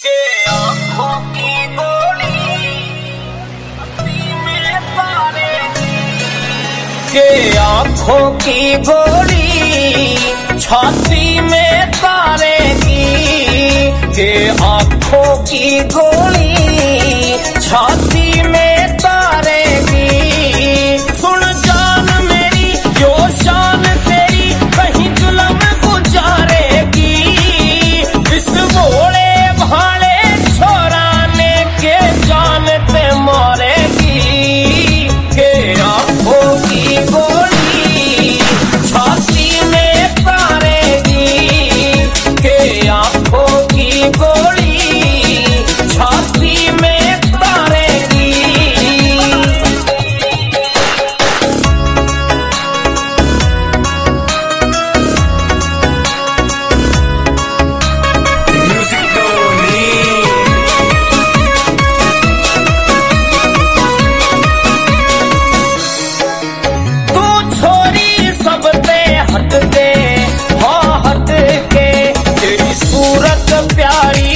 के आँखों की गोली छाती में तारेगी, के आँखों की गोली छाती में तारेगी, के आँखों की गोली छाती में तारेगी। सुन जान मेरी जो शान तेरी कहीं जुल्म गुजारेगी, इस भोले भाले छोराने के जान पे मारेगी, के आँखों की गोली छाती में तारेगी, के आँखों की गोली छाती में तारेगी। हट दे, हाँ हट के, तेरी सूरत प्यारी